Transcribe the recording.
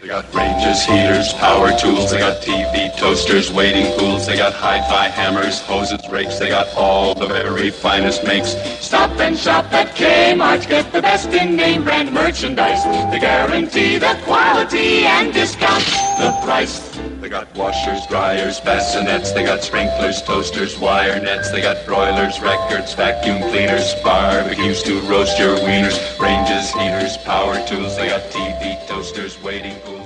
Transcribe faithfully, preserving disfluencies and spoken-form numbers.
They got ranges, heaters, power tools, they got T V, toasters, waiting pools, they got hi-fi hammers, hoses, rakes, they got all the very finest makes. Stop and shop at Kmart, get the best in name brand merchandise. They guarantee the quality and discount the price. They got washers, dryers, bassinets, they got sprinklers, toasters, wire nets, they got broilers, records, vacuum cleaners, barbecues to roast your wieners, ranges, heaters, power tools, they got T V, toasters, waiting pools.